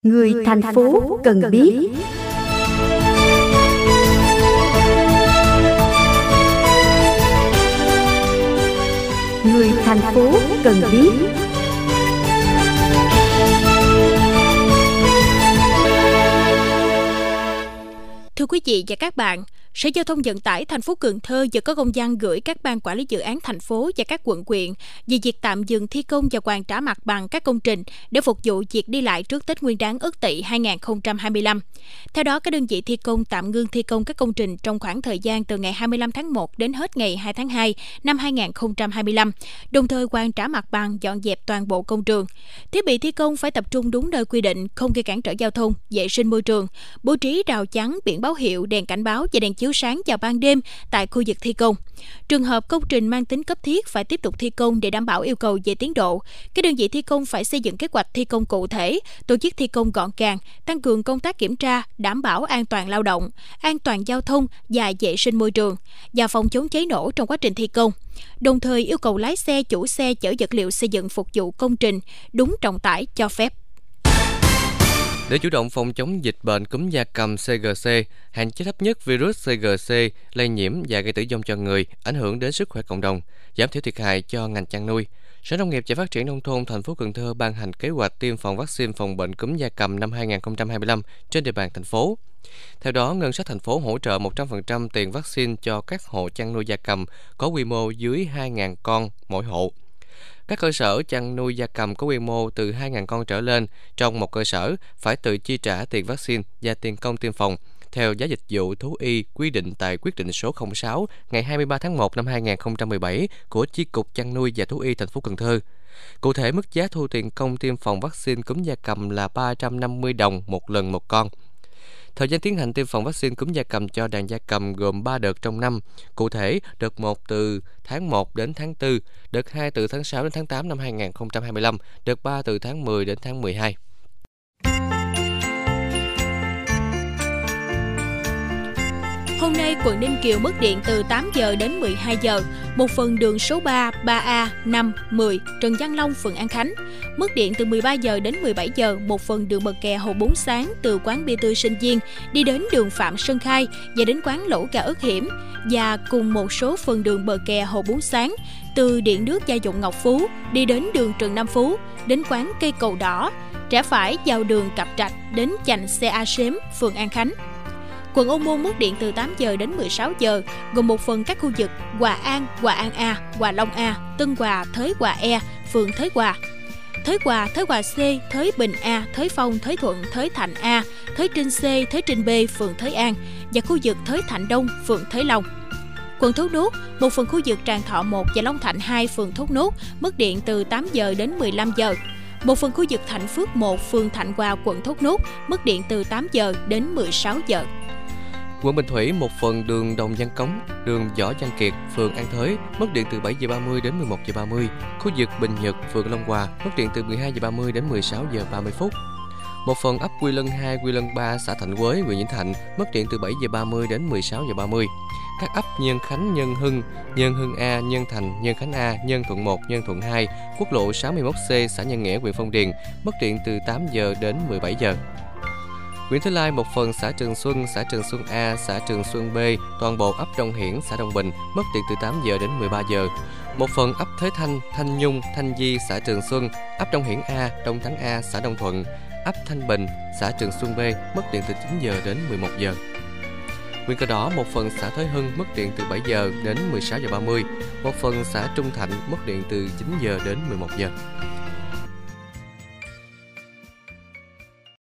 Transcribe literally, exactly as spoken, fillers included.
Người thành phố cần biết. Người thành phố cần biết. Thưa quý vị và các bạn, Sở Giao thông Vận tải thành phố Cần Thơ vừa có công văn gửi các ban quản lý dự án thành phố và các quận huyện về việc tạm dừng thi công và hoàn trả mặt bằng các công trình để phục vụ việc đi lại trước Tết Nguyên đán Ất Tỵ hai không hai lăm. Theo đó, các đơn vị thi công tạm ngưng thi công các công trình trong khoảng thời gian từ ngày hai mươi lăm tháng một đến hết ngày hai tháng hai năm hai không hai lăm, đồng thời hoàn trả mặt bằng, dọn dẹp toàn bộ công trường. Thiết bị thi công phải tập trung đúng nơi quy định, không gây cản trở giao thông, vệ sinh môi trường, bố trí rào chắn, biển báo hiệu, đèn cảnh báo và đèn chiếu sáng vào ban đêm tại khu vực thi công. Trường hợp công trình mang tính cấp thiết phải tiếp tục thi công để đảm bảo yêu cầu về tiến độ. Các đơn vị thi công phải xây dựng kế hoạch thi công cụ thể, tổ chức thi công gọn gàng, tăng cường công tác kiểm tra, đảm bảo an toàn lao động, an toàn giao thông và vệ sinh môi trường và phòng chống cháy nổ trong quá trình thi công. Đồng thời yêu cầu lái xe, chủ xe chở vật liệu xây dựng phục vụ công trình đúng trọng tải cho phép. Để chủ động phòng chống dịch bệnh cúm gia cầm xê giê xê, hạn chế thấp nhất virus xê giê xê lây nhiễm và gây tử vong cho người, ảnh hưởng đến sức khỏe cộng đồng, giảm thiểu thiệt hại cho ngành chăn nuôi, Sở Nông nghiệp và Phát triển Nông thôn thành phố Cần Thơ ban hành kế hoạch tiêm phòng vaccine phòng bệnh cúm gia cầm năm hai không hai lăm trên địa bàn thành phố. Theo đó, ngân sách thành phố hỗ trợ một trăm phần trăm tiền vaccine cho các hộ chăn nuôi gia cầm có quy mô dưới hai nghìn con mỗi hộ. Các cơ sở chăn nuôi gia cầm có quy mô từ hai nghìn con trở lên trong một cơ sở phải tự chi trả tiền vaccine và tiền công tiêm phòng theo giá dịch vụ thú y quy định tại quyết định số không sáu ngày hai mươi ba tháng một năm hai nghìn không trăm mười bảy của Chi cục Chăn nuôi và Thú y thành phố Cần Thơ. Cụ thể, mức giá thu tiền công tiêm phòng vaccine cúm gia cầm là ba trăm năm mươi đồng một lần một con. Thời gian tiến hành tiêm phòng vaccine cúm gia cầm cho đàn gia cầm gồm ba đợt trong năm. Cụ thể, đợt một từ tháng một đến tháng tư, đợt hai từ tháng sáu đến tháng tám năm hai nghìn không trăm hai mươi lăm, đợt ba từ tháng mười đến tháng mười hai. Hôm nay, quận Ninh Kiều mất điện từ tám giờ đến mười hai giờ, một phần đường số ba, ba A, năm, mười, Trần Văn Long, phường An Khánh. Mất điện từ mười ba giờ đến mười bảy giờ, một phần đường bờ kè Hồ Bốn Sáng từ quán bia tươi Sinh Viên đi đến đường Phạm Sơn Khai và đến quán lẩu gà ớt hiểm, và cùng một số phần đường bờ kè Hồ Bốn Sáng từ điện nước gia dụng Ngọc Phú đi đến đường Trần Nam Phú, đến quán cây cầu đỏ, rẽ phải vào đường Cặp Trạch đến chành xe A Xếm, phường An Khánh. Quận Ô Môn mất điện từ tám giờ đến mười sáu giờ, gồm một phần các khu vực Hòa An, Hòa An A, Hòa Long A, Tân Hòa, Thới Hòa E, phường Thới Hòa, Thới Hòa, Thới Hòa C, Thới Bình A, Thới Phong, Thới Thuận, Thới Thạnh A, Thới Trinh C, Thới Trinh B, phường Thới An và khu vực Thới Thạnh Đông, phường Thới Long. Quận Thốt Nốt, một phần khu vực Tràng Thọ một và Long Thạnh hai, phường Thốt Nốt mất điện từ tám giờ đến mười lăm giờ. Một phần khu vực Thạnh Phước một, phường Thạnh Hòa, quận Thốt Nốt mất điện từ tám giờ đến mười sáu giờ. Quận Bình Thủy, một phần đường Đồng Văn Cống, đường Võ Văn Kiệt, phường An Thới mất điện từ bảy giờ ba mươi đến mười một giờ ba mươi. Khu vực Bình Nhật, phường Long Hòa mất điện từ mười hai giờ ba mươi đến mười sáu giờ ba mươi phút. Một phần ấp Quy Lân hai, Quy Lân ba, xã Thạnh Quế, huyện Vĩnh Thạnh mất điện từ bảy giờ ba mươi đến mười sáu giờ ba mươi. Các ấp Nhân Khánh, Nhân Hưng, Nhân Hưng A, Nhân Thành, Nhân Khánh A, Nhân Thuận một, Nhân Thuận hai, quốc lộ sáu mươi mốt C, xã Nhân Nghĩa, huyện Phong Điền mất điện từ tám giờ đến mười bảy giờ. Huyện Thới Lai, một phần xã Trường Xuân, xã Trường Xuân A, xã Trường Xuân B, toàn bộ ấp Đông Hiển, xã Đông Bình mất điện từ tám giờ đến mười ba giờ. Một phần ấp Thới Thanh, Thanh Nhung, Thanh Di, xã Trường Xuân, ấp Đông Hiển A, Đông Thắng A, xã Đông Thuận, ấp Thanh Bình, xã Trường Xuân B mất điện từ chín giờ đến mười một giờ. Huyện Cờ Đỏ, một phần xã Thới Hưng mất điện từ bảy giờ đến mười sáu giờ ba mươi. Một phần xã Trung Thạnh mất điện từ chín giờ đến mười một giờ.